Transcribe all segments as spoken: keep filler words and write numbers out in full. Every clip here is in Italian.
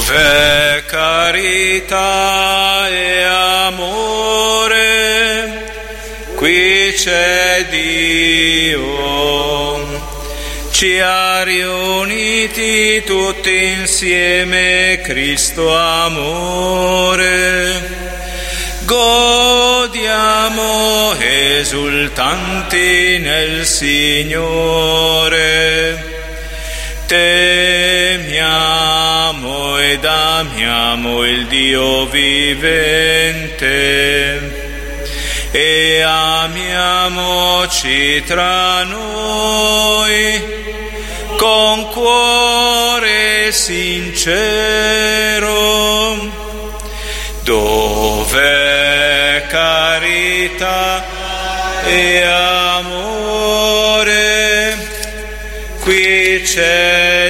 Dove carità e amore, qui c'è Dio. Ci ha riuniti tutti insieme Cristo amore. Godiamo esultanti nel Signore. Temiamo ed amiamo il Dio vivente e amiamoci tra noi con cuore sincero, dove carità e amore, qui c'è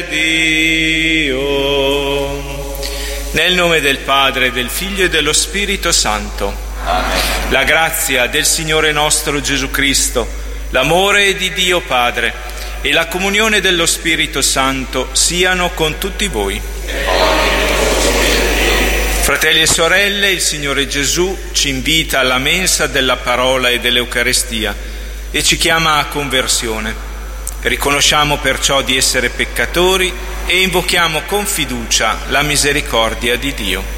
Dio. Nel nome del Padre, del Figlio e dello Spirito Santo. Amen. La grazia del Signore nostro Gesù Cristo, l'amore di Dio Padre e la comunione dello Spirito Santo siano con tutti voi. Fratelli e sorelle, il Signore Gesù ci invita alla mensa della parola e dell'Eucarestia e ci chiama a conversione. Riconosciamo perciò di essere peccatori e invochiamo con fiducia la misericordia di Dio.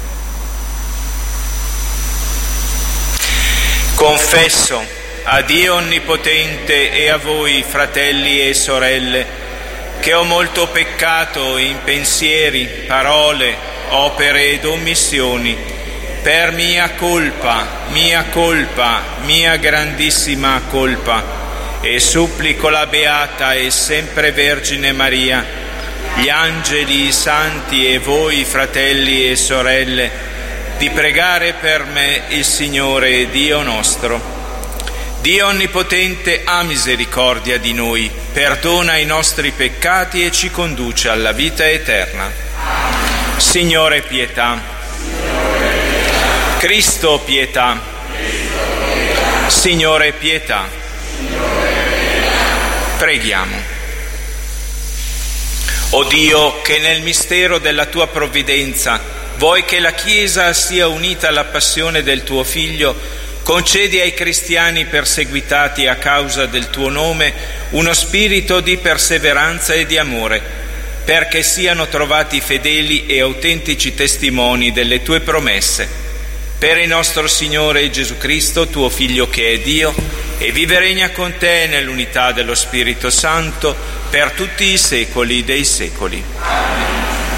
Confesso a Dio Onnipotente e a voi, fratelli e sorelle, che ho molto peccato in pensieri, parole, opere ed omissioni, per mia colpa, mia colpa, mia grandissima colpa, e supplico la Beata e sempre Vergine Maria, gli angeli, i santi e voi, fratelli e sorelle, di pregare per me il Signore Dio nostro. Dio Onnipotente ha misericordia di noi, perdona i nostri peccati e ci conduce alla vita eterna. Signore, pietà. Cristo, pietà. Signore, pietà. Preghiamo. O Dio, che nel mistero della tua provvidenza vuoi che la Chiesa sia unita alla passione del tuo Figlio, concedi ai cristiani perseguitati a causa del tuo nome uno spirito di perseveranza e di amore, perché siano trovati fedeli e autentici testimoni delle tue promesse. Per il nostro Signore Gesù Cristo, tuo Figlio che è Dio, e vive e regna con te nell'unità dello Spirito Santo per tutti i secoli dei secoli. Amen.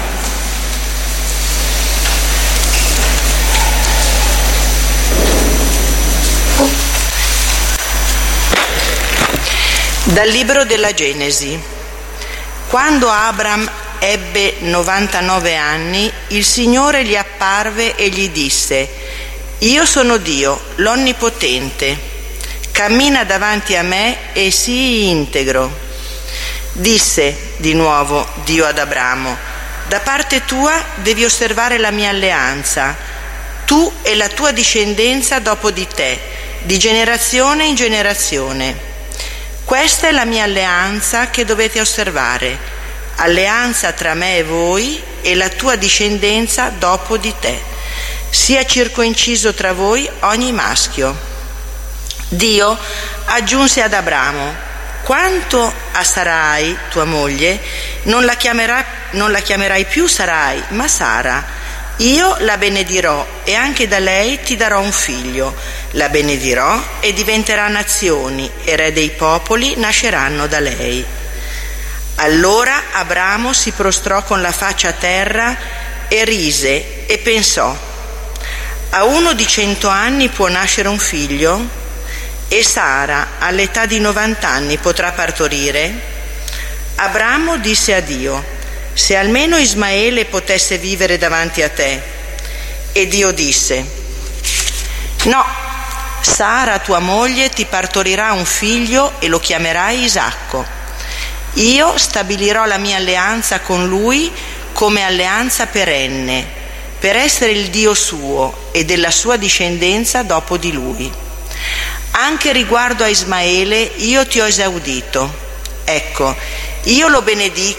Dal libro della Genesi. Quando Abram ebbe novantanove anni, il Signore gli apparve e gli disse: Io sono Dio, l'Onnipotente. Cammina davanti a me e sii integro. Disse di nuovo Dio ad Abramo: Da parte tua devi osservare la mia alleanza, tu e la tua discendenza dopo di te, di generazione in generazione. Questa è la mia alleanza che dovete osservare, alleanza tra me e voi e la tua discendenza dopo di te. Sia circonciso tra voi ogni maschio. Dio aggiunse ad Abramo: Quanto a Sarai, tua moglie, non la chiamerai, non la chiamerai più Sarai, ma Sara. Io la benedirò e anche da lei ti darò un figlio. La benedirò e diventerà nazioni e re dei popoli nasceranno da lei. Allora Abramo si prostrò con la faccia a terra e rise e pensò: a uno di cento anni può nascere un figlio? E Sara all'età di novanta anni potrà partorire? Abramo disse a Dio: se almeno Ismaele potesse vivere davanti a te. E Dio disse: no, Sara tua moglie ti partorirà un figlio e lo chiamerai Isacco. Io stabilirò la mia alleanza con lui come alleanza perenne, per essere il Dio suo e della sua discendenza dopo di lui. Anche riguardo a Ismaele io ti ho esaudito. Ecco, io lo benedico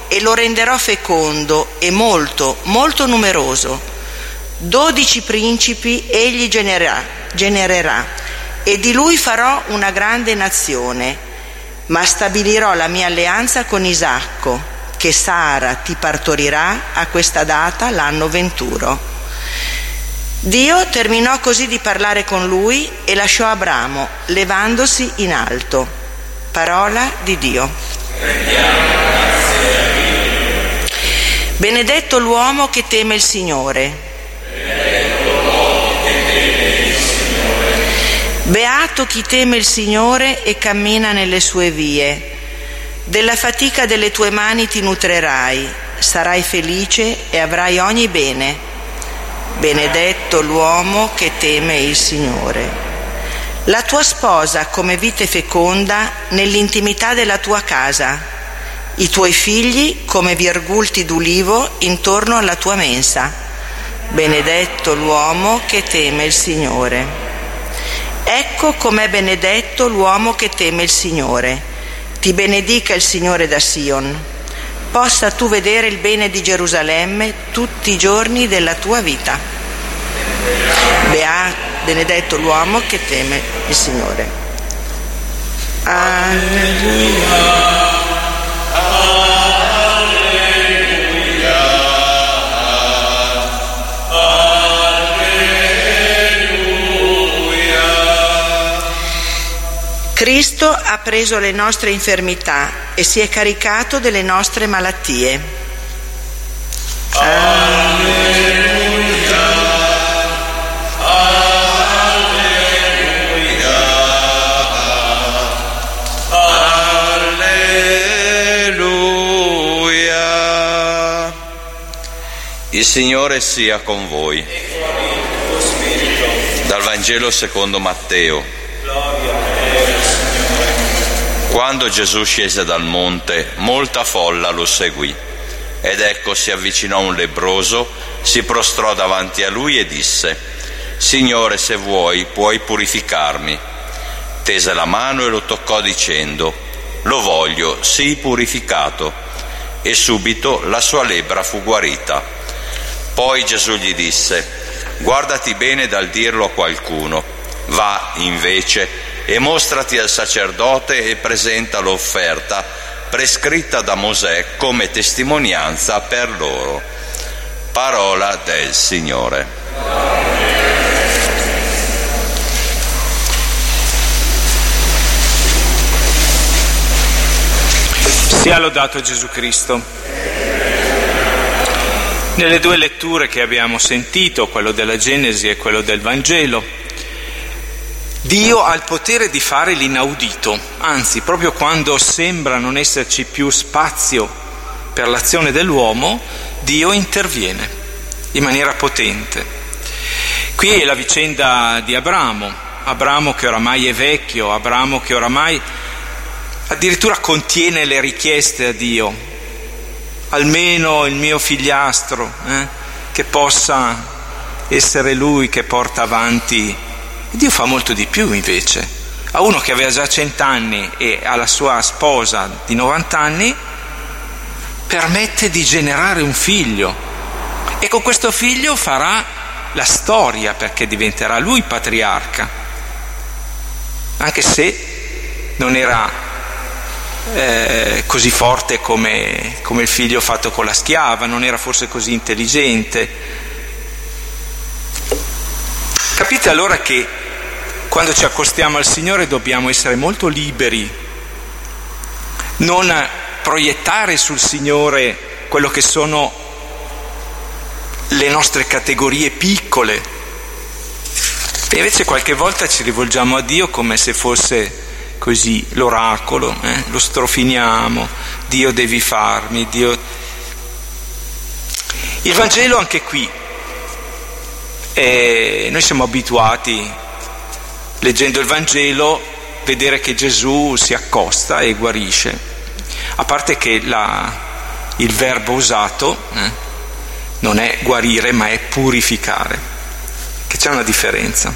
e lo renderò fecondo e molto, molto numeroso. Dodici principi egli genererà, genererà e di lui farò una grande nazione, ma stabilirò la mia alleanza con Isacco, che Sara ti partorirà a questa data l'anno venturo. Dio terminò così di parlare con lui e lasciò Abramo, levandosi in alto. Parola di Dio. Benedetto l'uomo che teme il Signore. Beato chi teme il Signore e cammina nelle sue vie. Della fatica delle tue mani ti nutrirai, sarai felice e avrai ogni bene. Benedetto l'uomo che teme il Signore. La tua sposa come vite feconda nell'intimità della tua casa, i tuoi figli come virgulti d'ulivo intorno alla tua mensa. Benedetto l'uomo che teme il Signore. Ecco com'è benedetto l'uomo che teme il Signore. Ti benedica il Signore da Sion. Possa tu vedere il bene di Gerusalemme tutti i giorni della tua vita. Beato, benedetto l'uomo che teme il Signore. Alleluia. Cristo ha preso le nostre infermità e si è caricato delle nostre malattie. Alleluia, alleluia, alleluia. Il Signore sia con voi. Dal Vangelo secondo Matteo. Quando Gesù scese dal monte, molta folla lo seguì, ed ecco si avvicinò un lebbroso, si prostrò davanti a lui e disse: Signore, se vuoi, puoi purificarmi. Tese la mano e lo toccò dicendo: Lo voglio, sii purificato. E subito la sua lebbra fu guarita. Poi Gesù gli disse: Guardati bene dal dirlo a qualcuno. Va, invece, e mostrati al sacerdote e presenta l'offerta prescritta da Mosè come testimonianza per loro. Parola del Signore. Sia lodato Gesù Cristo. Nelle due letture che abbiamo sentito, quello della Genesi e quello del Vangelo, Dio ha il potere di fare l'inaudito, anzi, proprio quando sembra non esserci più spazio per l'azione dell'uomo, Dio interviene in maniera potente. Qui è la vicenda di Abramo, Abramo che oramai è vecchio, Abramo che oramai addirittura contiene le richieste a Dio, almeno il mio figliastro, eh, che possa essere lui che porta avanti. Dio fa molto di più invece. A uno che aveva già cent'anni e alla sua sposa di novanta anni permette di generare un figlio e con questo figlio farà la storia, perché diventerà lui patriarca, anche se non era eh, così forte come, come il figlio fatto con la schiava, non era forse così intelligente. Capite allora che quando ci accostiamo al Signore dobbiamo essere molto liberi, non proiettare sul Signore quello che sono le nostre categorie piccole, e invece qualche volta ci rivolgiamo a Dio come se fosse così l'oracolo, eh? Lo strofiniamo: Dio devi farmi, Dio. Il Vangelo anche qui. E noi siamo abituati, leggendo il Vangelo, vedere che Gesù si accosta e guarisce, a parte che la, il verbo usato eh, non è guarire ma è purificare, che c'è una differenza.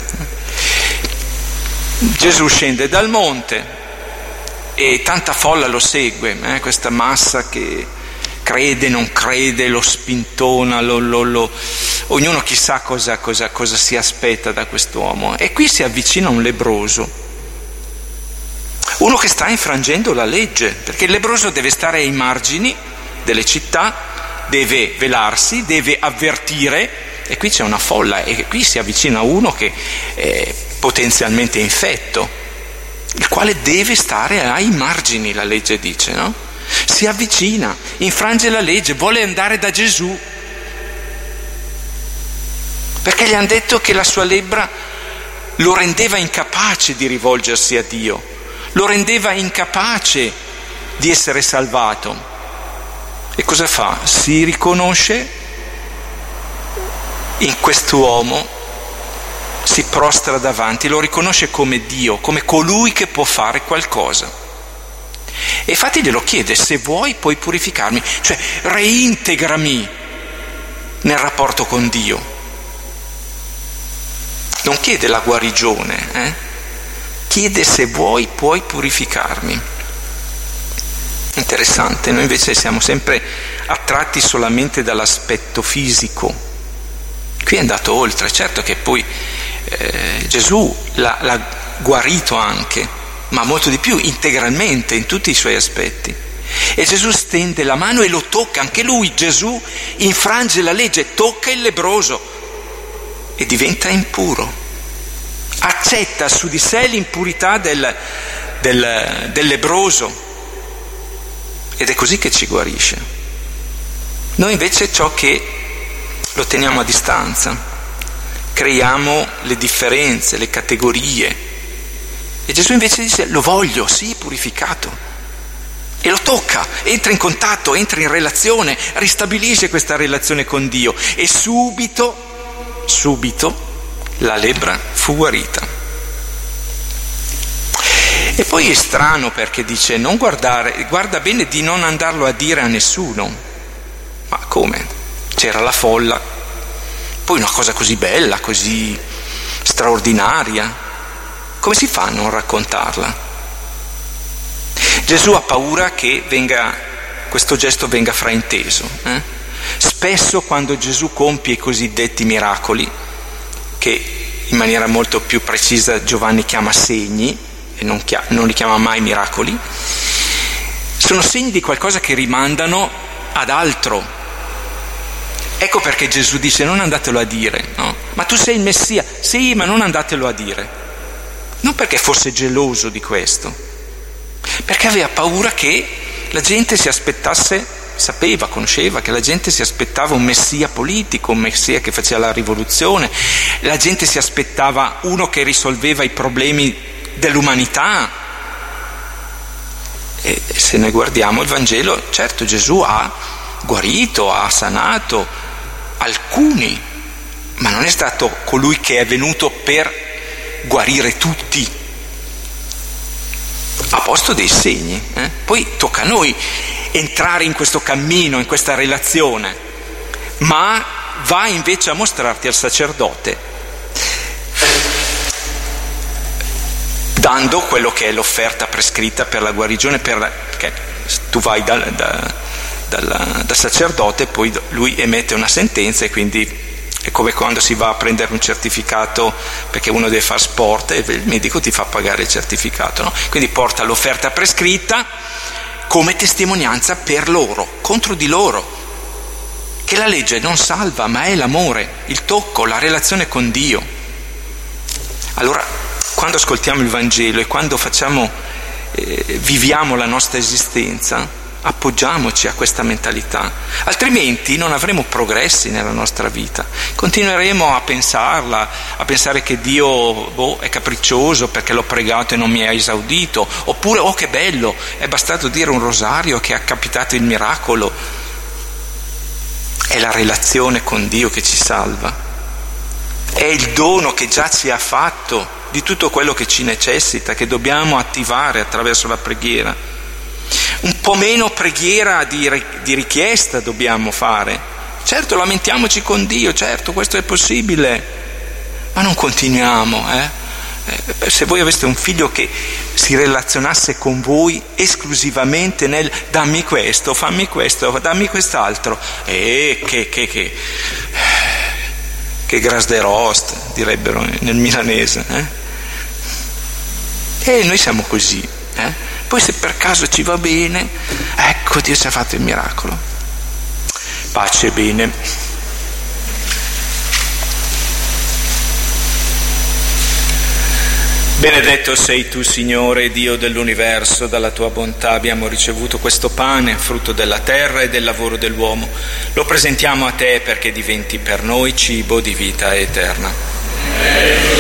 Gesù scende dal monte e tanta folla lo segue, eh, questa massa che crede, non crede, lo spintona, lo, lo, lo... ognuno chissà cosa, cosa, cosa si aspetta da quest'uomo. E qui si avvicina un lebbroso, uno che sta infrangendo la legge, perché il lebbroso deve stare ai margini delle città, deve velarsi, deve avvertire, e qui c'è una folla, e qui si avvicina uno che è potenzialmente infetto, il quale deve stare ai margini, la legge dice, no? Si avvicina, infrange la legge, vuole andare da Gesù, perché gli hanno detto che la sua lebbra lo rendeva incapace di rivolgersi a Dio, lo rendeva incapace di essere salvato. E cosa fa? Si riconosce in quest'uomo, si prostra davanti, lo riconosce come Dio, come colui che può fare qualcosa. E infatti glielo chiede: se vuoi puoi purificarmi, cioè reintegrami nel rapporto con Dio. Non chiede la guarigione, eh? Chiede: se vuoi puoi purificarmi. Interessante, noi invece siamo sempre attratti solamente dall'aspetto fisico. Qui è andato oltre, certo che poi eh, Gesù l'ha, l'ha guarito anche, ma molto di più, integralmente, in tutti i suoi aspetti. E Gesù stende la mano e lo tocca, anche lui, Gesù, infrange la legge, tocca il lebbroso e diventa impuro. Accetta su di sé l'impurità del, del, del lebbroso, ed è così che ci guarisce. Noi invece ciò che lo teniamo a distanza, creiamo le differenze, le categorie, e Gesù invece dice: lo voglio, sì, purificato, e lo tocca, entra in contatto, entra in relazione, ristabilisce questa relazione con Dio, e subito, subito la lebbra fu guarita. E poi è strano, perché dice: non guardare, guarda bene di non andarlo a dire a nessuno. Ma come? C'era la folla, poi una cosa così bella, così straordinaria, come si fa a non raccontarla? Gesù ha paura che venga, questo gesto venga frainteso. Eh? Spesso quando Gesù compie i cosiddetti miracoli, che in maniera molto più precisa Giovanni chiama segni, e non, chia- non li chiama mai miracoli, sono segni di qualcosa che rimandano ad altro. Ecco perché Gesù dice: non andatelo a dire, no? Ma tu sei il Messia, sì, ma non andatelo a dire. Non perché fosse geloso di questo, perché aveva paura che la gente si aspettasse, sapeva, conosceva che la gente si aspettava un Messia politico, un Messia che faceva la rivoluzione, la gente si aspettava uno che risolveva i problemi dell'umanità. E se noi guardiamo il Vangelo, certo, Gesù ha guarito, ha sanato alcuni, ma non è stato colui che è venuto per guarire tutti. Ha posto dei segni, eh? Poi tocca a noi entrare in questo cammino, in questa relazione, ma va invece a mostrarti al sacerdote, dando quello che è l'offerta prescritta per la guarigione, perché tu vai da, da Dal, dal sacerdote, poi lui emette una sentenza, e quindi è come quando si va a prendere un certificato perché uno deve fare sport e il medico ti fa pagare il certificato, no? Quindi porta l'offerta prescritta come testimonianza per loro, contro di loro, che la legge non salva, ma è l'amore, il tocco, la relazione con Dio. Allora, quando ascoltiamo il Vangelo e quando facciamo eh, viviamo la nostra esistenza, appoggiamoci a questa mentalità, altrimenti non avremo progressi nella nostra vita, continueremo a pensarla, a pensare che Dio boh, è capriccioso perché l'ho pregato e non mi ha esaudito, oppure oh che bello, è bastato dire un rosario che è capitato il miracolo. È la relazione con Dio che ci salva, è il dono che già ci ha fatto di tutto quello che ci necessita, che dobbiamo attivare attraverso la preghiera. Un po' meno preghiera di, di richiesta dobbiamo fare. Certo, lamentiamoci con Dio, certo, questo è possibile, ma non continuiamo, eh? Eh, se voi aveste un figlio che si relazionasse con voi esclusivamente nel dammi questo, fammi questo, dammi quest'altro, e eh, che, che, che, che gras de rost, direbbero nel milanese. Eh? E noi siamo così. Eh? Poi se per caso ci va bene, ecco Dio ci ha fatto il miracolo. Pace e bene. Benedetto sei tu, Signore, Dio dell'universo, dalla tua bontà abbiamo ricevuto questo pane, frutto della terra e del lavoro dell'uomo. Lo presentiamo a te perché diventi per noi cibo di vita eterna.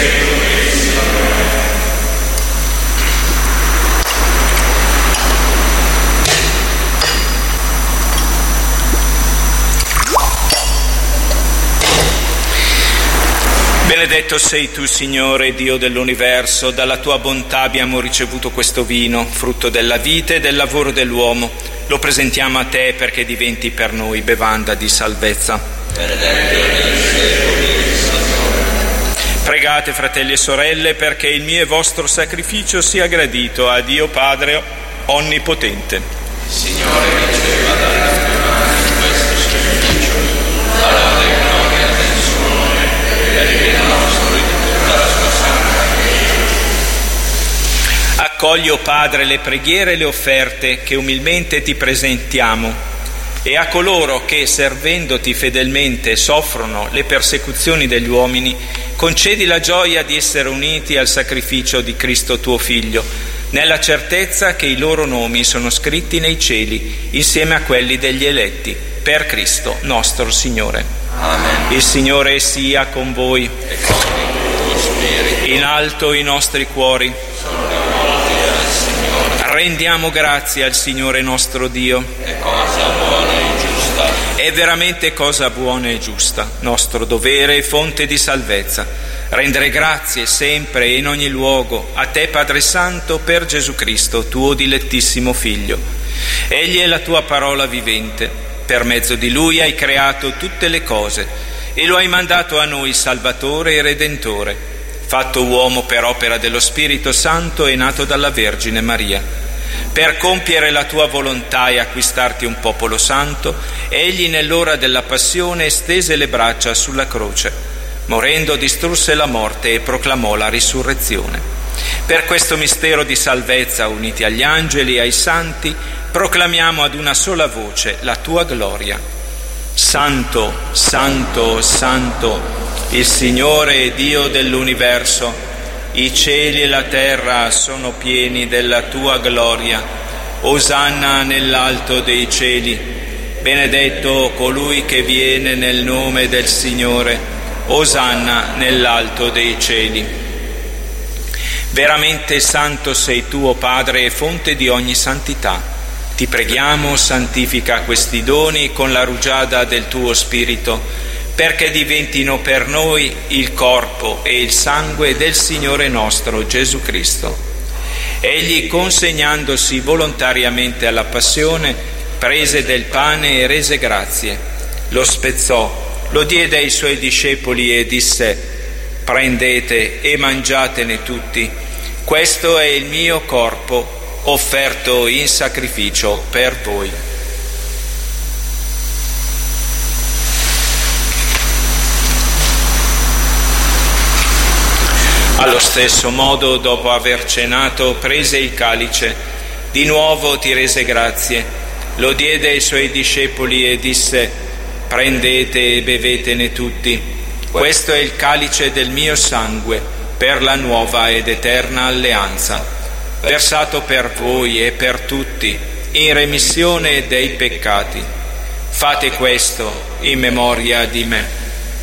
Benedetto sei tu, Signore, Dio dell'universo, dalla tua bontà abbiamo ricevuto questo vino, frutto della vita e del lavoro dell'uomo. Lo presentiamo a te perché diventi per noi bevanda di salvezza. Pregate, fratelli e sorelle, perché il mio e vostro sacrificio sia gradito a Dio Padre Onnipotente. Signore, riceva dalle tue mani questo sacrificio, la lode e gloria del suo nome, per il nostro e di tutta la sua santa Chiesa. Accogli, o Padre, le preghiere e le offerte che umilmente ti presentiamo, e a coloro che, servendoti fedelmente, soffrono le persecuzioni degli uomini, concedi la gioia di essere uniti al sacrificio di Cristo tuo Figlio, nella certezza che i loro nomi sono scritti nei cieli insieme a quelli degli eletti, per Cristo nostro Signore. Amen. Il Signore sia con voi. E con il tuo spirito. In alto i nostri cuori. Sono rivolti al Signore. Rendiamo grazie al Signore nostro Dio. È cosa buona e giusta. È veramente cosa buona e giusta, nostro dovere e fonte di salvezza, rendere grazie sempre e in ogni luogo a te, Padre Santo, per Gesù Cristo, tuo dilettissimo Figlio. Egli è la tua parola vivente, per mezzo di Lui hai creato tutte le cose e lo hai mandato a noi Salvatore e Redentore, fatto uomo per opera dello Spirito Santo e nato dalla Vergine Maria. Per compiere la tua volontà e acquistarti un popolo santo, egli nell'ora della passione stese le braccia sulla croce. Morendo distrusse la morte e proclamò la risurrezione. Per questo mistero di salvezza, uniti agli angeli e ai santi, proclamiamo ad una sola voce la tua gloria. Santo, santo, santo, il Signore Dio dell'universo, i cieli e la terra sono pieni della tua gloria. Osanna nell'alto dei cieli. Benedetto colui che viene nel nome del Signore. Osanna nell'alto dei cieli. Veramente santo sei tu, o Padre, e fonte di ogni santità. Ti preghiamo, santifica questi doni con la rugiada del tuo Spirito, perché diventino per noi il corpo e il sangue del Signore nostro Gesù Cristo. Egli, consegnandosi volontariamente alla passione, prese del pane e rese grazie, lo spezzò, lo diede ai suoi discepoli e disse: prendete e mangiatene tutti, questo è il mio corpo offerto in sacrificio per voi. Allo stesso modo, dopo aver cenato, prese il calice, di nuovo ti rese grazie, lo diede ai suoi discepoli e disse: prendete e bevetene tutti, questo è il calice del mio sangue, per la nuova ed eterna alleanza, versato per voi e per tutti, in remissione dei peccati. Fate questo in memoria di me.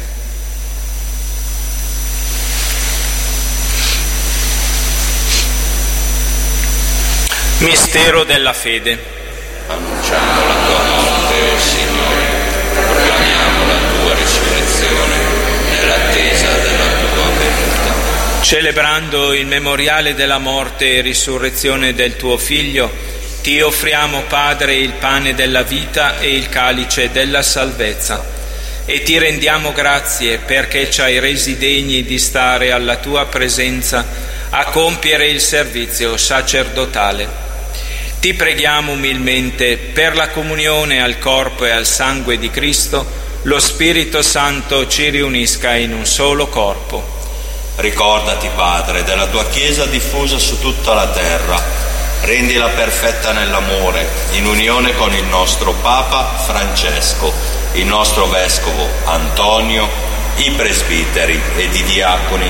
Mistero della fede. Annunciamo la tua morte, o Signore, proclamiamo la tua risurrezione nell'attesa della tua venuta. Celebrando il memoriale della morte e risurrezione del tuo Figlio, ti offriamo, Padre, il pane della vita e il calice della salvezza. e ti rendiamo grazie perché ci hai resi degni di stare alla tua presenza a compiere il servizio sacerdotale. Ti preghiamo umilmente per la comunione al corpo e al sangue di Cristo, lo Spirito Santo ci riunisca in un solo corpo. Ricordati, Padre, della tua Chiesa diffusa su tutta la terra. Rendila perfetta nell'amore, in unione con il nostro Papa Francesco, il nostro Vescovo Antonio, i presbiteri ed i diaconi.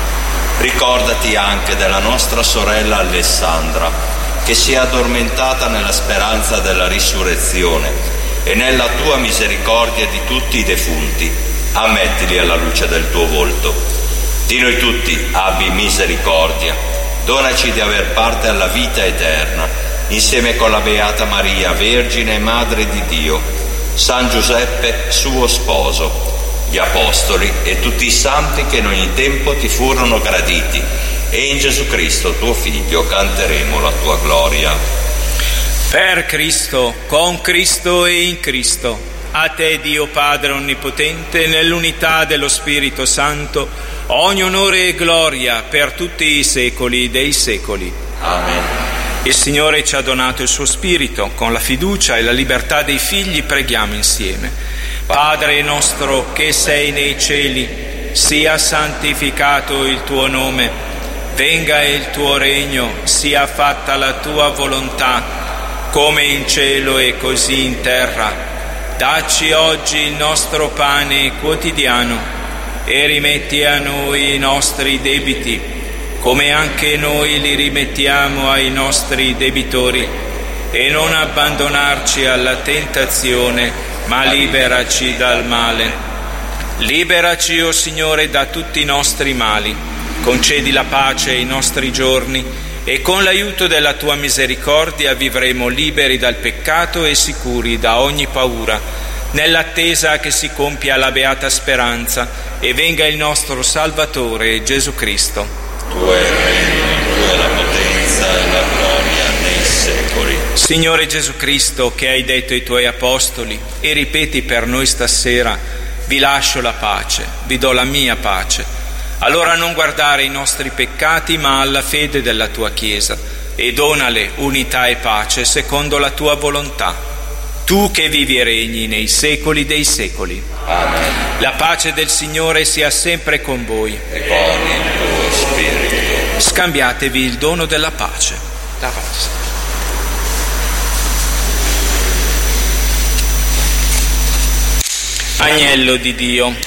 Ricordati anche della nostra sorella Alessandra, che si è addormentata nella speranza della risurrezione, e nella tua misericordia di tutti i defunti, ammettili alla luce del tuo volto. Di noi tutti abbi misericordia, donaci di aver parte alla vita eterna, insieme con la Beata Maria, Vergine e Madre di Dio, San Giuseppe, suo sposo, gli Apostoli e tutti i santi che in ogni tempo ti furono graditi, e in Gesù Cristo, tuo Figlio, canteremo la tua gloria. Per Cristo, con Cristo e in Cristo, a te Dio Padre Onnipotente, nell'unità dello Spirito Santo, ogni onore e gloria per tutti i secoli dei secoli. Amen. Il Signore ci ha donato il suo Spirito, con la fiducia e la libertà dei figli preghiamo insieme. Padre nostro che sei nei cieli, sia santificato il tuo nome, venga il tuo regno, sia fatta la tua volontà, come in cielo e così in terra. Dacci oggi il nostro pane quotidiano e rimetti a noi i nostri debiti, come anche noi li rimettiamo ai nostri debitori, e non abbandonarci alla tentazione, ma liberaci dal male. Liberaci, o Signore, da tutti i nostri mali, concedi la pace ai nostri giorni, e con l'aiuto della tua misericordia vivremo liberi dal peccato e sicuri da ogni paura, nell'attesa che si compia la beata speranza e venga il nostro Salvatore Gesù Cristo. Tuo è il regno, tua è la potenza e la gloria nei secoli. Signore Gesù Cristo, che hai detto ai tuoi apostoli e ripeti per noi stasera: vi lascio la pace, vi do la mia pace. Allora non guardare i nostri peccati, ma alla fede della tua Chiesa, e donale unità e pace secondo la tua volontà. Tu che vivi e regni nei secoli dei secoli. Amen. La pace del Signore sia sempre con voi. E con il tuo spirito. Scambiatevi il dono della pace. Davanti. Agnello di Dio.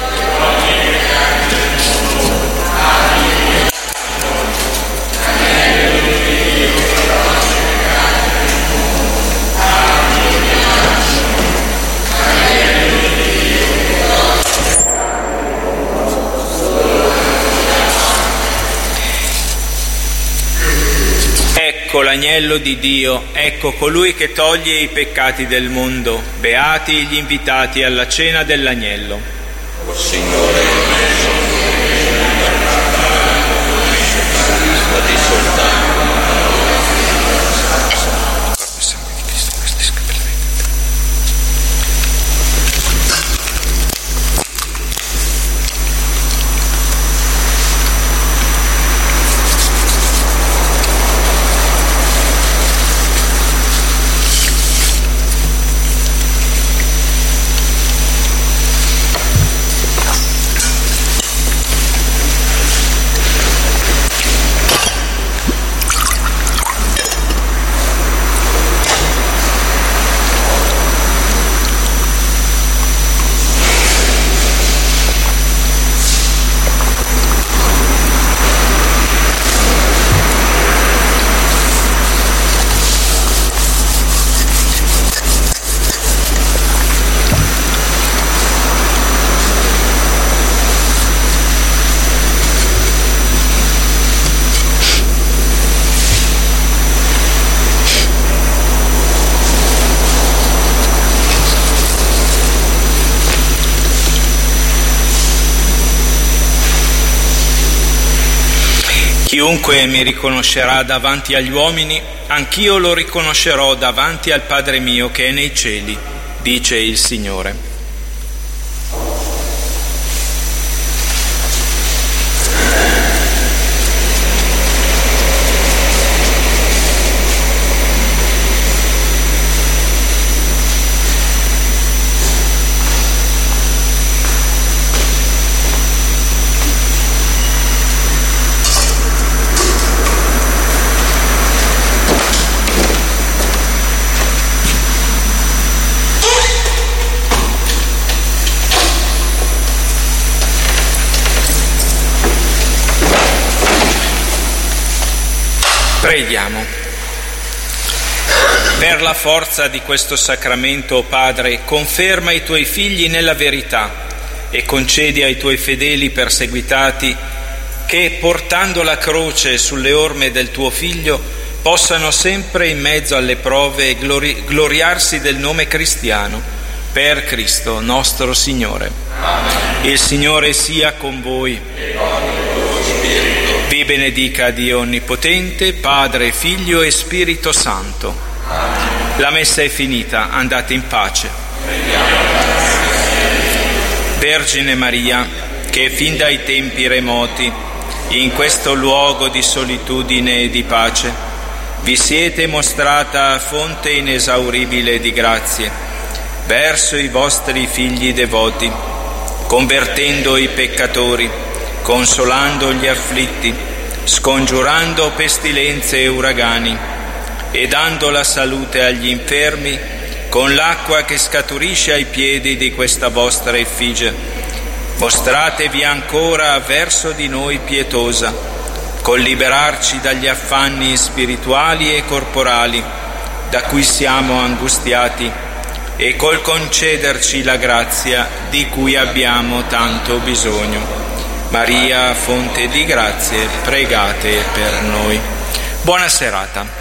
Ecco l'agnello di Dio, ecco colui che toglie i peccati del mondo. Beati gli invitati alla cena dell'agnello. O Signore, di soltanto. Chiunque mi riconoscerà davanti agli uomini, anch'io lo riconoscerò davanti al Padre mio che è nei cieli, dice il Signore. Preghiamo. Per la forza di questo sacramento, Padre, conferma i tuoi figli nella verità e concedi ai tuoi fedeli perseguitati che, portando la croce sulle orme del tuo Figlio, possano sempre in mezzo alle prove glori- gloriarsi del nome cristiano, per Cristo nostro Signore. Amen. Il Signore sia con voi. E con il tuo spirito. Vi benedica Dio Onnipotente, Padre, Figlio e Spirito Santo. Amen. La messa è finita, andate in pace. Vergine Maria, che fin dai tempi remoti, in questo luogo di solitudine e di pace, vi siete mostrata fonte inesauribile di grazie verso i vostri figli devoti, convertendo i peccatori, consolando gli afflitti, scongiurando pestilenze e uragani e dando la salute agli infermi con l'acqua che scaturisce ai piedi di questa vostra effigie. Mostratevi ancora verso di noi pietosa, col liberarci dagli affanni spirituali e corporali da cui siamo angustiati e col concederci la grazia di cui abbiamo tanto bisogno. Maria, fonte di grazie, pregate per noi. Buona serata.